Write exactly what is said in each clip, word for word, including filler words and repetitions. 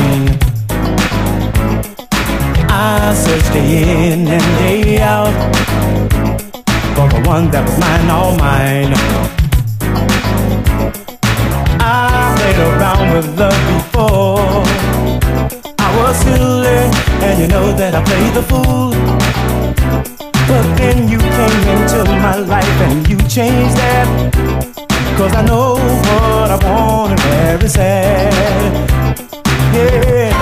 mine. I searched day in and day out for the one that was mine, all mine. I played around with love before. I was silly, and you know that I played the fool. But then you came into my life and you changed that. 'Cause I know what I want and very sad. Yeah.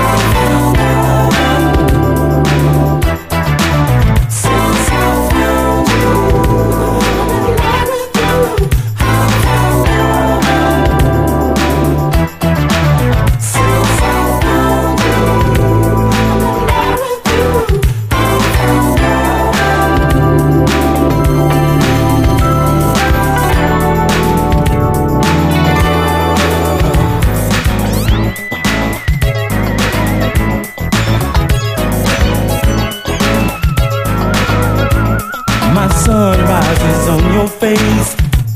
Sun rises on your face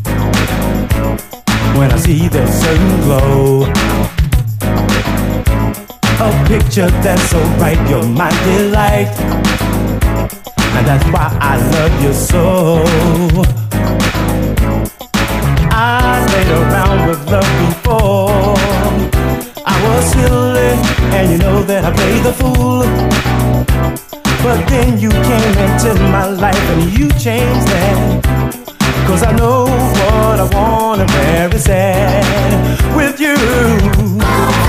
when I see that certain glow. A picture that's so bright, you're my delight, and that's why I love you so. I played around with love before. I was silly, and you know that I played the fool. But then you came into my life and you changed that. 'Cause I know what I want and very sad with you.